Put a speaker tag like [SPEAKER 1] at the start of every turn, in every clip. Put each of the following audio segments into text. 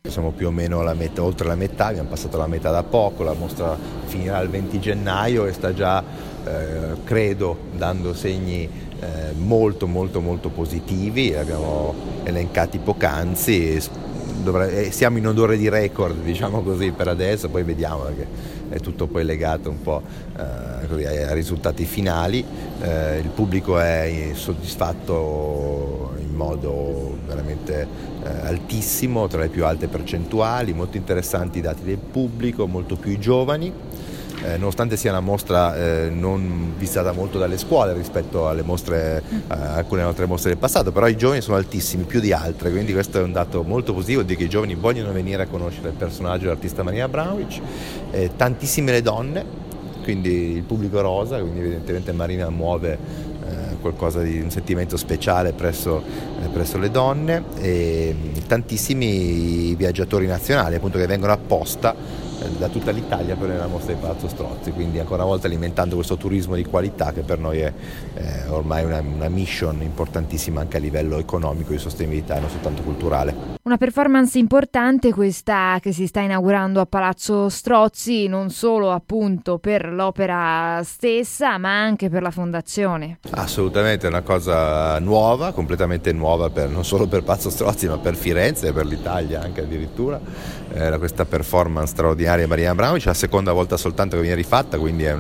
[SPEAKER 1] Siamo più o meno alla metà, oltre la metà, abbiamo passato la metà da poco, la mostra finirà il 20 gennaio e sta già, credo, dando segni molto molto molto positivi, li abbiamo elencati poc'anzi. Siamo in odore di record, diciamo così, per adesso, poi vediamo, perché è tutto poi legato un po' ai risultati finali. Il pubblico è soddisfatto in modo veramente altissimo, tra le più alte percentuali, molto interessanti i dati del pubblico, molto più i giovani. Nonostante sia una mostra non visitata molto dalle scuole rispetto alle mostre, alcune altre mostre del passato, però i giovani sono altissimi, più di altre, quindi questo è un dato molto positivo, di che i giovani vogliono venire a conoscere il personaggio dell'artista Marina Abramović. Tantissime le donne, quindi il pubblico rosa, quindi evidentemente Marina muove qualcosa di un sentimento speciale presso le donne, e tantissimi viaggiatori nazionali appunto che vengono apposta da tutta l'Italia per la mostra di Palazzo Strozzi, quindi ancora una volta alimentando questo turismo di qualità che per noi è ormai una mission importantissima anche a livello economico, di sostenibilità e non soltanto culturale.
[SPEAKER 2] Una performance importante questa che si sta inaugurando a Palazzo Strozzi, non solo appunto per l'opera stessa ma anche per la fondazione.
[SPEAKER 1] Assolutamente, è una cosa nuova, completamente nuova, non solo per Palazzo Strozzi ma per Firenze e per l'Italia anche addirittura. Era questa performance straordinaria di Marina Abramović, la seconda volta soltanto che viene rifatta, quindi è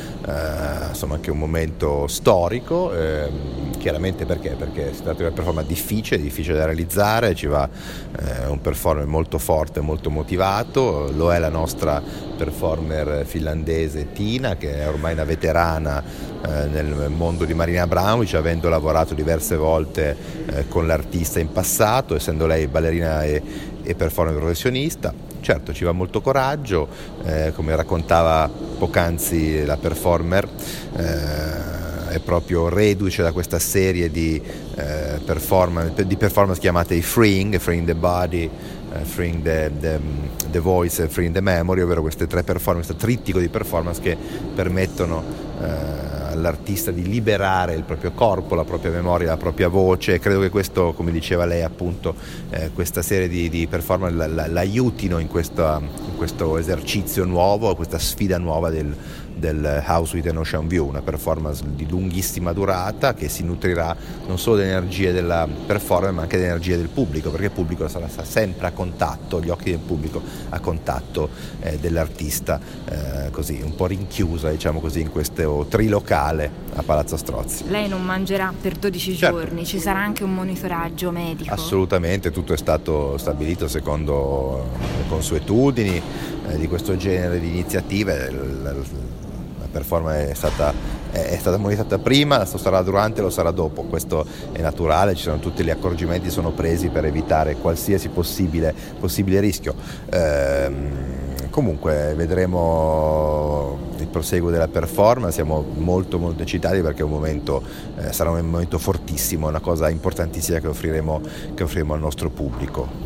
[SPEAKER 1] insomma anche un momento storico. Chiaramente perché si tratta di una performance difficile da realizzare, ci va un performer molto forte, molto motivato. Lo è la nostra performer finlandese Tina, che è ormai una veterana nel mondo di Marina Abramović, avendo lavorato diverse volte con l'artista in passato, essendo lei ballerina e performer professionista. Certo, ci va molto coraggio, come raccontava poc'anzi la performer, è proprio reduce da questa serie di performance chiamate i freeing the body, freeing the voice e freeing the memory, ovvero queste tre performance, questo trittico di performance che permettono all'artista di liberare il proprio corpo, la propria memoria, la propria voce. Credo che questo, come diceva lei appunto, questa serie di performance l'aiutino in questo esercizio nuovo, questa sfida nuova del House with an Ocean View, una performance di lunghissima durata che si nutrirà non solo delle energie della performance ma anche delle energie del pubblico, perché il pubblico sarà sempre a contatto, gli occhi del pubblico a contatto dell'artista, così un po' rinchiusa, diciamo così, in questo trilocale a Palazzo Strozzi.
[SPEAKER 2] Lei non mangerà per 12
[SPEAKER 1] certo.
[SPEAKER 2] giorni, ci sarà anche un monitoraggio medico?
[SPEAKER 1] Assolutamente, tutto è stato stabilito secondo le consuetudini di questo genere di iniziative. La performance è stata monitorata prima, lo sarà durante, lo sarà dopo, questo è naturale, ci sono tutti gli accorgimenti sono presi per evitare qualsiasi possibile rischio. Comunque vedremo il proseguo della performance, siamo molto molto eccitati perché sarà un momento fortissimo, una cosa importantissima che offriremo al nostro pubblico.